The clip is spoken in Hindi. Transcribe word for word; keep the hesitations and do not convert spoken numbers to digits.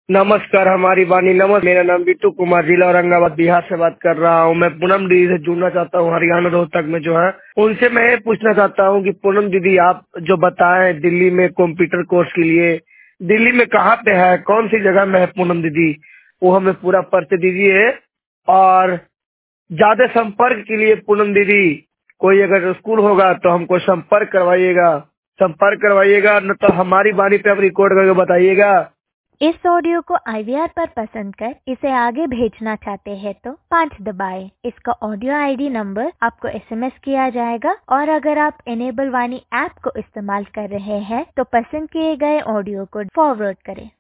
नमस्कार हमारी वाणी नमस्कार। मेरा नाम बिट्टू कुमार, जिला औरंगाबाद, बिहार से बात कर रहा हूँ। मैं पूनम दीदी से जुड़ना चाहता हूँ, हरियाणा रोहतक में जो है उनसे मैं ये पूछना चाहता हूँ कि पूनम दीदी, आप जो बताएं दिल्ली में कंप्यूटर कोर्स के लिए, दिल्ली में कहाँ पे है, कौन सी जगह में है पूनम दीदी, वो हमें पूरा परिचय दीजिए। और ज्यादा संपर्क के लिए पूनम दीदी, कोई अगर स्कूल होगा तो हमको संपर्क करवाइएगा, संपर्क करवाइएगा, न तो हमारी वाणी पे आप रिकॉर्ड करके बताइएगा। इस ऑडियो को आई वी आर पर पसंद कर इसे आगे भेजना चाहते हैं तो पाँच दबाएं। इसका ऑडियो आई डी नंबर आपको एस एम एस किया जाएगा और अगर आप एनेबल वाणी ऐप को इस्तेमाल कर रहे हैं तो पसंद किए गए ऑडियो को फॉरवर्ड करें।